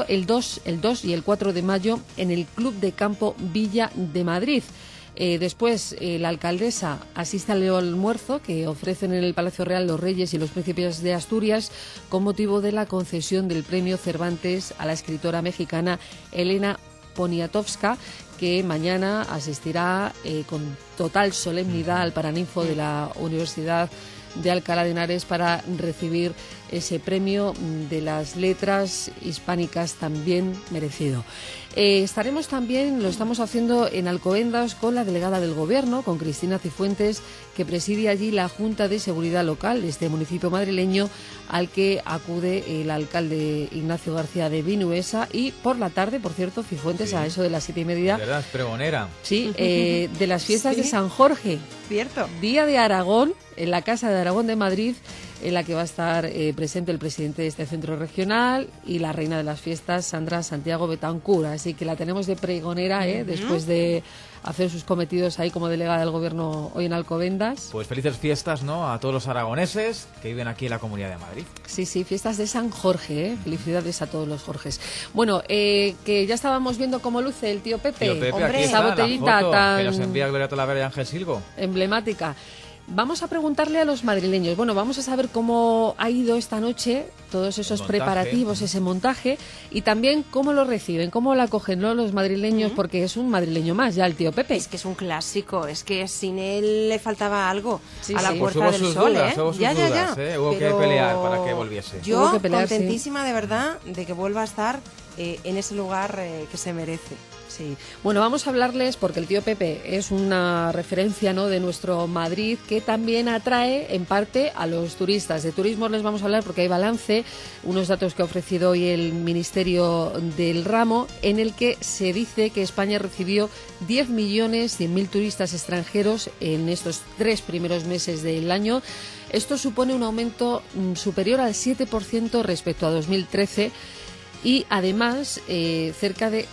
2 y el 4 de mayo en el Club de Campo Villa de Madrid. Después, la alcaldesa asiste al almuerzo que ofrecen en el Palacio Real los Reyes y los Príncipes de Asturias con motivo de la concesión del premio Cervantes a la escritora mexicana Elena Poniatowska, que mañana asistirá con total solemnidad al Paraninfo de la Universidad de Alcalá de Henares para recibir ese premio de las letras hispánicas también merecido. Estaremos también, lo estamos haciendo en Alcobendas con la delegada del Gobierno, con Cristina Cifuentes, que preside allí la Junta de Seguridad Local de este municipio madrileño, al que acude el alcalde Ignacio García de Vinuesa, y por la tarde, por cierto, Cifuentes, sí, a eso de las 7:30. ¿Verdad? Es pregonera. Sí, de las fiestas de San Jorge. Cierto. Día de Aragón, en la Casa de Aragón de Madrid, en la que va a estar presente el presidente de este centro regional y la reina de las fiestas, Sandra Santiago Betancur. Así que la tenemos de pregonera, después de hacer sus cometidos ahí como delegada del Gobierno hoy en Alcobendas. Pues felices fiestas, ¿no?, a todos los aragoneses que viven aquí en la Comunidad de Madrid. Sí, sí, fiestas de San Jorge, felicidades a todos los Jorges. Bueno, que ya estábamos viendo cómo luce el tío Pepe. Tío Pepe, hombre, aquí está esa botellita la foto tan que nos envía Gloria Talavera y Ángel Silgo. Emblemática. Vamos a preguntarle a los madrileños. Bueno, vamos a saber cómo ha ido esta noche todos esos preparativos, ese montaje, y también cómo lo reciben, cómo lo acogen, ¿no?, los madrileños, porque es un madrileño más ya el tío Pepe. Es que es un clásico, es que sin él le faltaba algo a la Pues Puerta del Sol. Hubo sus dudas, hubo que pelear para que volviese. Yo contentísima de verdad de que vuelva a estar en ese lugar que se merece. Sí. Bueno, vamos a hablarles porque el tío Pepe es una referencia, ¿no?, de nuestro Madrid, que también atrae en parte a los turistas. De turismo les vamos a hablar porque hay balance, unos datos que ha ofrecido hoy el Ministerio del Ramo, en el que se dice que España recibió 10.100.000 turistas extranjeros en estos 3 primeros meses del año. Esto supone un aumento superior al 7% respecto a 2013. Y además cerca de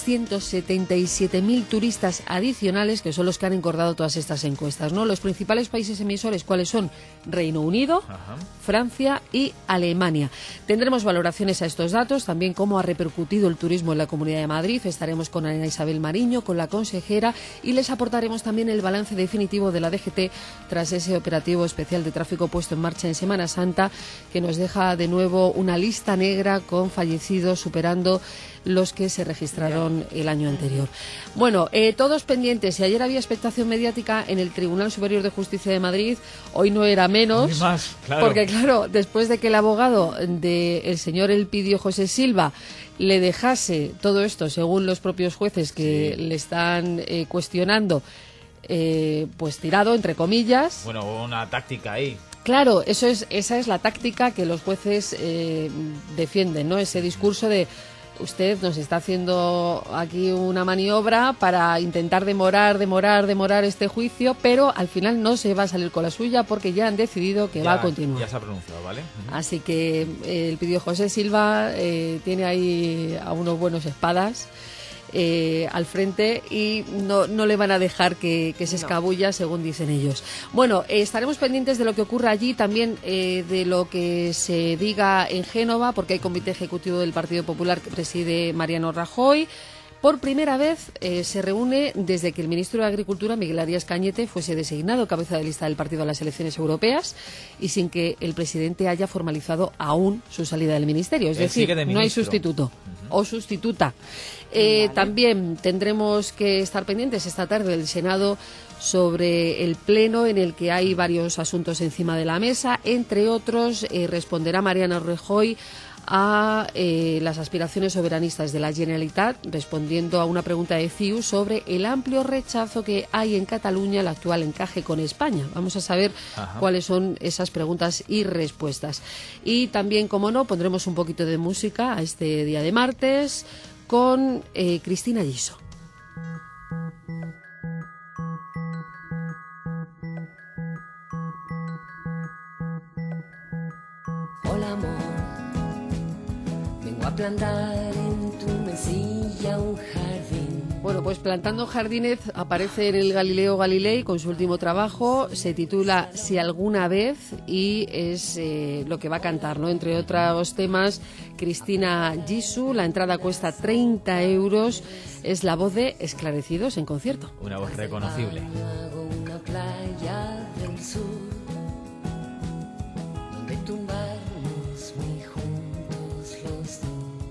677.000 turistas adicionales, que son los que han engordado todas estas encuestas, ¿no? Los principales países emisores, ¿cuáles son? Reino Unido, Francia y Alemania. Tendremos valoraciones a estos datos, también cómo ha repercutido el turismo en la Comunidad de Madrid. Estaremos con Ana Isabel Mariño, con la consejera, y les aportaremos también el balance definitivo de la DGT tras ese operativo especial de tráfico puesto en marcha en Semana Santa, que nos deja de nuevo una lista negra con fallecidos, superando los que se registraron el año anterior. Bueno, todos pendientes. Si ayer había expectación mediática en el Tribunal Superior de Justicia de Madrid, hoy no era menos. Más, claro. Porque, claro, después de que el abogado del señor Elpidio José Silva le dejase todo esto, según los propios jueces que le están cuestionando, pues tirado, entre comillas. Bueno, una táctica ahí. Claro, esa es la táctica que los jueces defienden, ¿no? Ese discurso de usted nos está haciendo aquí una maniobra para intentar demorar este juicio, pero al final no se va a salir con la suya porque ya han decidido que va a continuar. Ya se ha pronunciado, ¿vale? Así que el pidió José Silva tiene ahí a unos buenos espadas al frente y no le van a dejar que se escabulla, según dicen ellos. Bueno, estaremos pendientes de lo que ocurra allí, también de lo que se diga en Génova, porque hay comité ejecutivo del Partido Popular que preside Mariano Rajoy. Por primera vez se reúne desde que el ministro de Agricultura, Miguel Arias Cañete, fuese designado cabeza de lista del partido a las elecciones europeas y sin que el presidente haya formalizado aún su salida del ministerio. Es decir, no hay sustituto o sustituta. Vale. También tendremos que estar pendientes esta tarde del Senado sobre el Pleno, en el que hay varios asuntos encima de la mesa. Entre otros, responderá Mariano Rajoy a las aspiraciones soberanistas de la Generalitat, respondiendo a una pregunta de CiU sobre el amplio rechazo que hay en Cataluña al actual encaje con España. Vamos a saber cuáles son esas preguntas y respuestas. Y también, como no, pondremos un poquito de música a este día de martes con Cristina Giso. Hola, amor. Vengo a plantar en tu mesilla un jardín. Bueno, pues Plantando Jardines aparece en el Galileo Galilei con su último trabajo. Se titula Si alguna vez y es lo que va a cantar, ¿no? Entre otros temas, Cristina Gisu. La entrada cuesta 30 euros. Es la voz de Esclarecidos en concierto. Una voz reconocible. Una playa del sur donde tumbarnos muy juntos los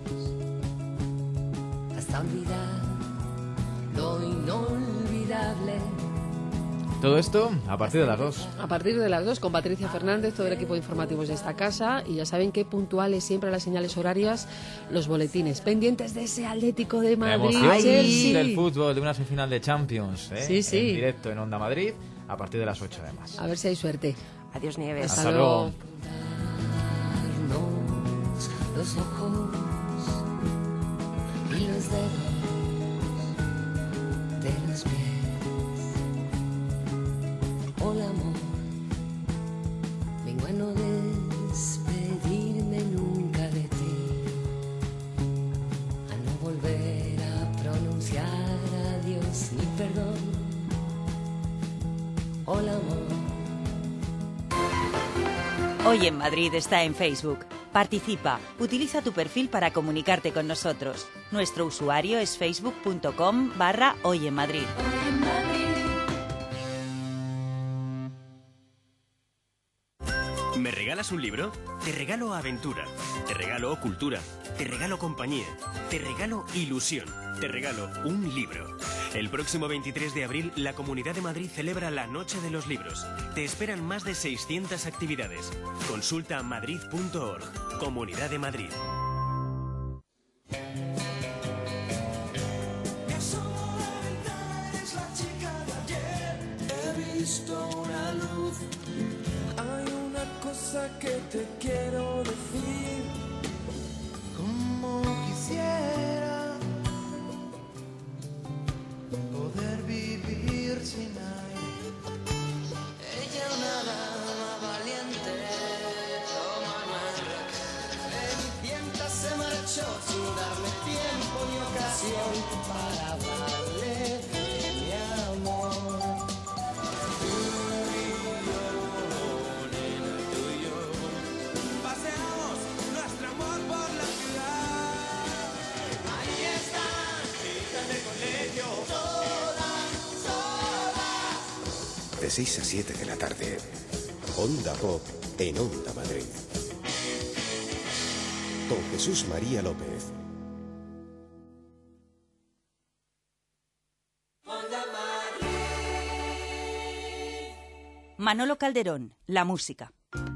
dos hasta olvidar lo inolvidable. Todo esto a partir de las 2. A partir de las 2 con Patricia Fernández, todo el equipo de informativos de esta casa. Y ya saben que puntuales siempre a las señales horarias los boletines. Pendientes de ese Atlético de Madrid. Emoción del fútbol, de una semifinal de Champions. Sí, sí. En directo en Onda Madrid a partir de las 8 además. A ver si hay suerte. Adiós, Nieves. Hasta luego. Los ojos y los dedos de los pies. Hola, amor, vengo a no despedirme nunca de ti, a no volver a pronunciar adiós ni perdón. Hola, amor. Hoy en Madrid está en Facebook. Participa, utiliza tu perfil para comunicarte con nosotros. Nuestro usuario es facebook.com/Hoy en Madrid. ¿Me regalas un libro? Te regalo aventura, te regalo cultura, te regalo compañía, te regalo ilusión, te regalo un libro. El próximo 23 de abril, la Comunidad de Madrid celebra la Noche de los Libros. Te esperan más de 600 actividades. Consulta madrid.org. Comunidad de Madrid. He visto una luz. Hay una cosa que te quiero decir. Como quisiera poder vivir sin aire. Ella una dama valiente, como Manuel. Cenicienta se marchó sin darme tiempo ni ocasión para hablarle de mi amor. Tú y yo, paseamos nuestro amor por la ciudad. Ahí están, chicas de colegio, solas. De 6 a 7 de la tarde, Onda Pop en Onda Madrid. Con Jesús María López. Manolo Calderón, la música.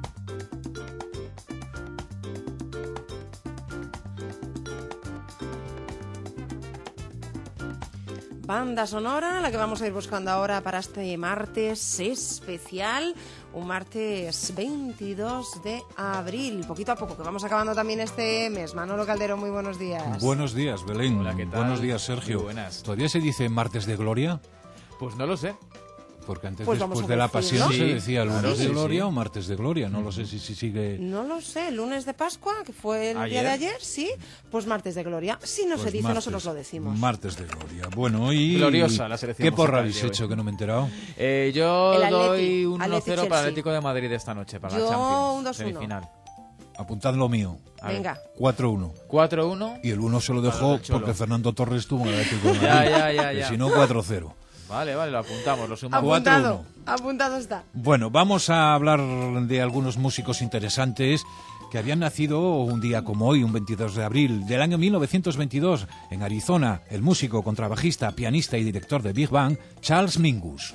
Banda sonora, la que vamos a ir buscando ahora para este martes especial, un martes 22 de abril, poquito a poco, que vamos acabando también este mes. Manolo Calderón, muy buenos días. Buenos días, Belén. Hola, ¿qué tal? Buenos días, Sergio. Muy buenas. ¿Todavía se dice martes de gloria? Pues no lo sé. Porque antes, Pues después de la decirlo. pasión, Sí, se decía lunes claro, de sí, gloria sí. o martes de gloria. No lo sé si sigue... No lo sé, lunes de Pascua, que fue el día Ayer. de ayer, sí, pues martes de gloria. Si no Pues se dice, martes, nosotros lo decimos. Martes de gloria. Bueno, y... Gloriosa la selección ¿Qué porra musical habéis de hoy. hecho que no me he enterado? Yo El Atleti, doy un Atleti 1-0 para el Chelsea. Atlético de Madrid esta noche, para Yo la Champions. un 2-1. Semifinal. Apuntad lo mío. A ver. Venga. 4-1. 4-1. Y el 1 se lo Para dejó el Cholo. porque Fernando Torres tuvo en el Atlético de Ya, Madrid. ya, ya, Que ya. si no, 4-0. Vale, lo apuntamos, lo sumamos. Apuntado, apuntado está. Bueno, vamos a hablar de algunos músicos interesantes que habían nacido un día como hoy, un 22 de abril del año 1922, en Arizona. El músico, contrabajista, pianista y director de Big Bang, Charles Mingus.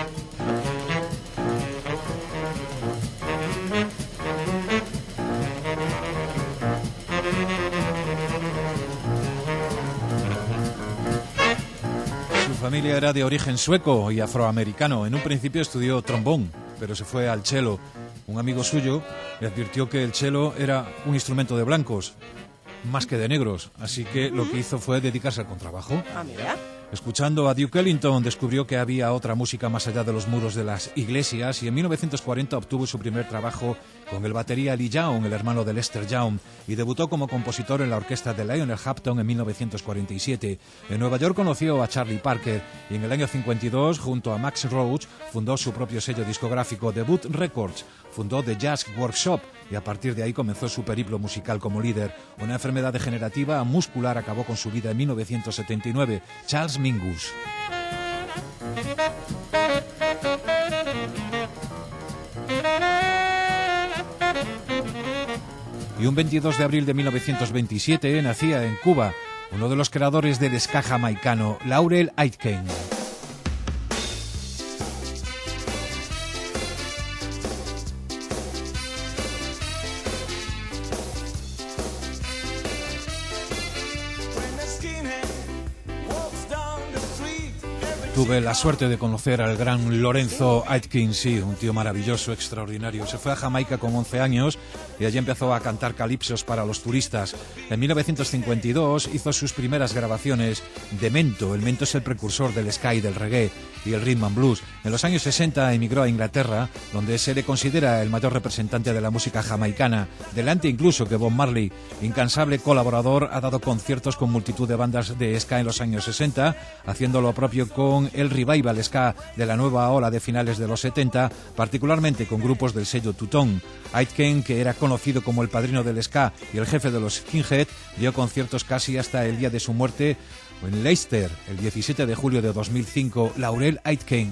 Su familia era de origen sueco y afroamericano. En un principio estudió trombón, pero se fue al cello. Un amigo suyo le advirtió que el cello era un instrumento de blancos, más que de negros, así que lo que hizo fue dedicarse al contrabajo. Ah, mira. Escuchando a Duke Ellington descubrió que había otra música más allá de los muros de las iglesias y en 1940 obtuvo su primer trabajo con el batería Lee Young, el hermano de Lester Young, y debutó como compositor en la orquesta de Lionel Hampton en 1947. En Nueva York conoció a Charlie Parker y en el año 52, junto a Max Roach, fundó su propio sello discográfico, Debut Records. Fundó The Jazz Workshop y a partir de ahí comenzó su periplo musical como líder. Una enfermedad degenerativa muscular acabó con su vida en 1979. Charles Mingus. Y un 22 de abril de 1927 nacía en Cuba uno de los creadores del ska jamaicano, Laurel Aitken. Tuve la suerte de conocer al gran Lorenzo Aitken, sí, un tío maravilloso, extraordinario. Se fue a Jamaica con 11 años y allí empezó a cantar calipsos para los turistas. En 1952 hizo sus primeras grabaciones de mento. El mento es el precursor del ska y del reggae y el rhythm and blues. En los años 60 emigró a Inglaterra, donde se le considera el mayor representante de la música jamaicana, delante incluso que Bob Marley. Incansable colaborador, ha dado conciertos con multitud de bandas de ska en los años 60, haciendo lo propio con el revival ska de la nueva ola de finales de los 70, particularmente con grupos del sello Tutón. Aitken, que era conocido como el padrino del ska y el jefe de los Skinhead, dio conciertos casi hasta el día de su muerte en Leicester, el 17 de julio de 2005. Laurel Aitken.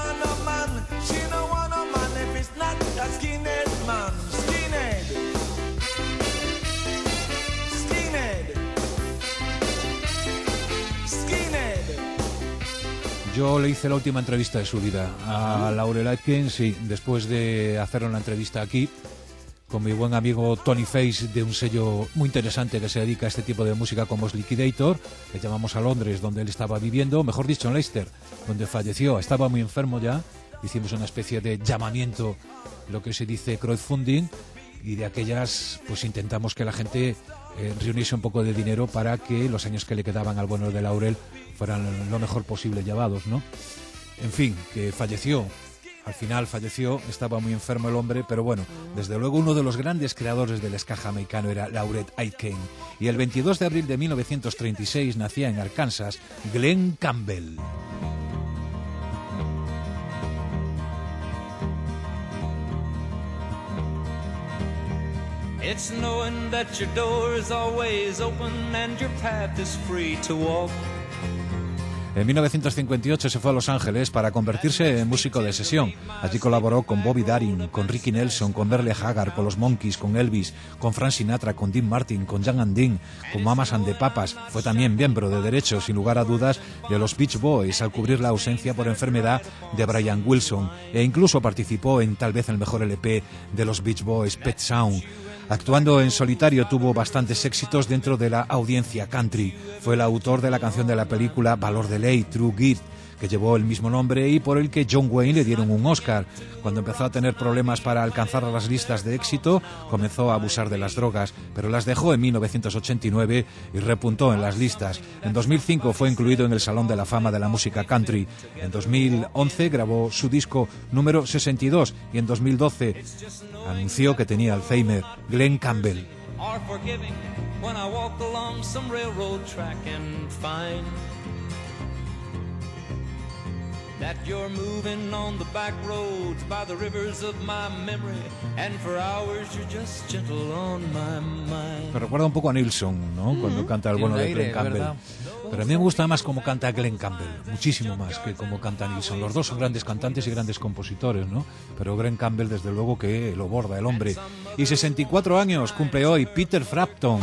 Yo le hice la última entrevista de su vida a Laurel Aitken, sí, después de hacer una entrevista aquí con mi buen amigo Tony Face, de un sello muy interesante que se dedica a este tipo de música como es Liquidator. Le llamamos a Londres, donde él estaba viviendo, mejor dicho en Leicester, donde falleció. Estaba muy enfermo ya, hicimos una especie de llamamiento, lo que se dice crowdfunding, y de aquellas pues intentamos que la gente reuniese un poco de dinero para que los años que le quedaban al bueno de Laurel fueran lo mejor posible llevados, ¿no? En fin, que falleció. Al final falleció, estaba muy enfermo el hombre, pero bueno, desde luego uno de los grandes creadores del ska jamaicano era Laurel Aitken. Y el 22 de abril de 1936 nacía en Arkansas Glen Campbell. It's knowing that your door is always open and your path is free to walk. En 1958 se fue a Los Ángeles para convertirse en músico de sesión. Allí colaboró con Bobby Darin, con Ricky Nelson, con Merle Haggard, con los Monkees, con Elvis, con Frank Sinatra, con Dean Martin, con Jan and Dean, con Mamas and the Papas. Fue también miembro de derecho, sin lugar a dudas, de los Beach Boys al cubrir la ausencia por enfermedad de Brian Wilson, e incluso participó en tal vez el mejor LP de los Beach Boys, Pet Sound. Actuando en solitario tuvo bastantes éxitos dentro de la audiencia country. Fue el autor de la canción de la película Valor de Ley, True Gift, que llevó el mismo nombre y por el que John Wayne le dieron un Oscar. Cuando empezó a tener problemas para alcanzar las listas de éxito, comenzó a abusar de las drogas, pero las dejó en 1989 y repuntó en las listas. En 2005 fue incluido en el Salón de la Fama de la Música Country. En 2011 grabó su disco número 62 y en 2012 anunció que tenía Alzheimer. Glen Campbell. that you're moving on the back roads by the rivers of my memory, and for hours you're just gentle on my mind. Me recuerda un poco a Nilsson, ¿no? Cuando canta el bueno de Glenn Campbell. ¿Verdad? Pero a mí me gusta más cómo canta Glenn Campbell, muchísimo más que cómo canta Nilsson. Los dos son grandes cantantes y grandes compositores, ¿no? Pero Glenn Campbell, desde luego, que lo borda el hombre. Y 64 años cumple hoy Peter Frampton.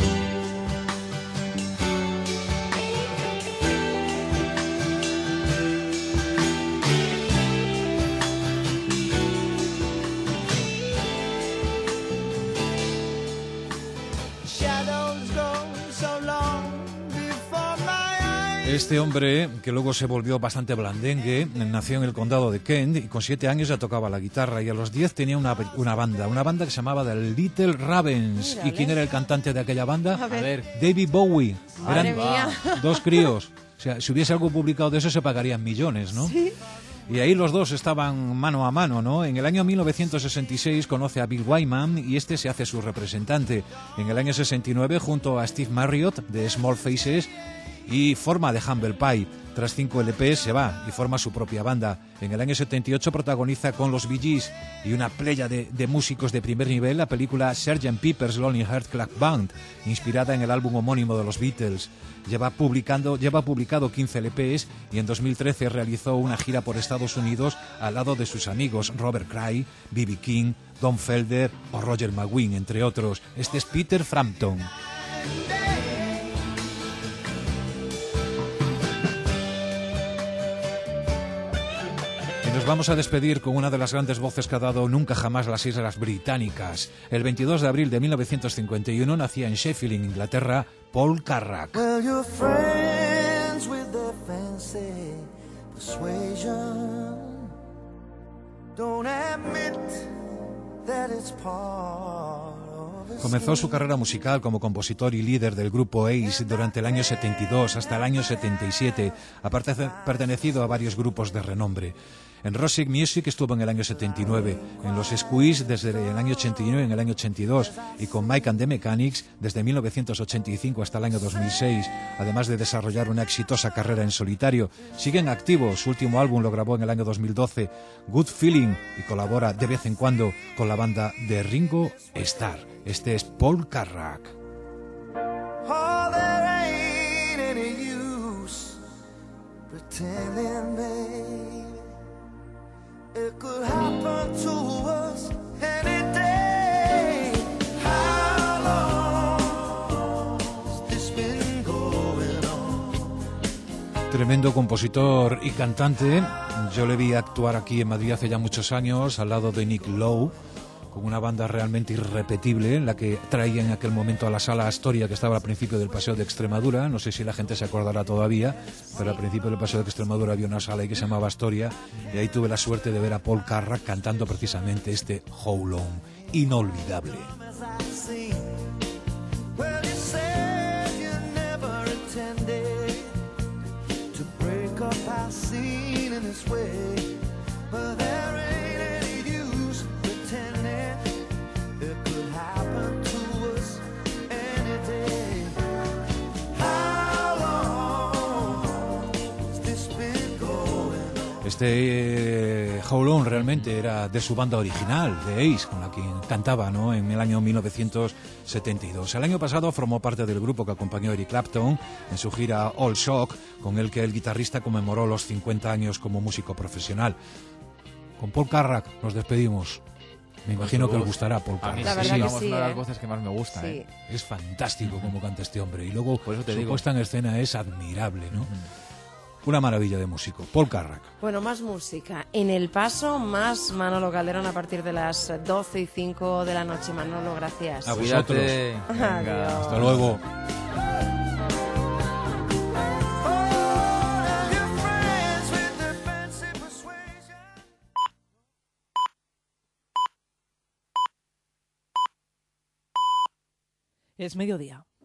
Este hombre, que luego se volvió bastante blandengue, nació en el condado de Kent y con 7 años ya tocaba la guitarra, y a los 10 tenía una banda que se llamaba The Little Ravens. Mírale. ¿Y quién era el cantante de aquella banda? A ver. David Bowie. Madre mía. Dos críos. O sea, si hubiese algo publicado de eso se pagarían millones, ¿no? Sí. Y ahí los dos estaban mano a mano, ¿no? En el año 1966 conoce a Bill Wyman y este se hace su representante. En el año 69, junto a Steve Marriott de Small Faces, y forma The Humble Pie. Tras 5 LPs se va y forma su propia banda. En el año 78 protagoniza con los Bee Gees y una playa de músicos de primer nivel la película Sgt. Pepper's Lonely Hearts Club Band, inspirada en el álbum homónimo de los Beatles. Lleva publicado 15 LPs y en 2013 realizó una gira por Estados Unidos al lado de sus amigos Robert Cray, B.B. King, Don Felder o Roger McGuinn, entre otros. Este es Peter Frampton. Nos vamos a despedir con una de las grandes voces que ha dado nunca jamás las Islas Británicas. El 22 de abril de 1951 nacía en Sheffield, en Inglaterra, Paul Carrack. Well, you're friends with the fancy persuasion. Don't admit that it's part. Comenzó su carrera musical como compositor y líder del grupo Ace durante el año 72 hasta el año 77. Ha pertenecido a varios grupos de renombre. En Roxy Music estuvo en el año 79, en los Squeeze desde el año 89 y en el año 82, y con Mike and the Mechanics desde 1985 hasta el año 2006, además de desarrollar una exitosa carrera en solitario. Sigue en activo, su último álbum lo grabó en el año 2012, Good Feeling, y colabora de vez en cuando con la banda de Ringo Starr. Este es Paul Carrack. Oh, there ain't any use pretending, babe. It could happen to us any day. How long has this been going on? Tremendo compositor y cantante. Yo le vi actuar aquí en Madrid hace ya muchos años al lado de Nick Lowe, con una banda realmente irrepetible, en la que traía en aquel momento a la sala Astoria, que estaba al principio del Paseo de Extremadura. No sé si la gente se acordará todavía, pero al principio del Paseo de Extremadura había una sala ahí que se llamaba Astoria, y ahí tuve la suerte de ver a Paul Carrack cantando precisamente este How Long, inolvidable. Este How Long realmente era de su banda original, de Ace, con la que cantaba, ¿no?, en el año 1972. El año pasado formó parte del grupo que acompañó a Eric Clapton en su gira All Shock, con el que el guitarrista conmemoró los 50 años como músico profesional. Con Paul Carrack nos despedimos. Me imagino que os gustará Paul Carrack. La verdad que sí, una de las voces que más me gusta. Sí. Es fantástico como canta este hombre. Y luego por eso te su digo, puesta en escena es admirable, ¿no? Una maravilla de músico. Paul Carrack. Bueno, más música. En El Paso, más Manolo Calderón a partir de las 12:05 de la noche. Manolo, gracias. A vosotros. Adiós. Hasta luego. Es mediodía.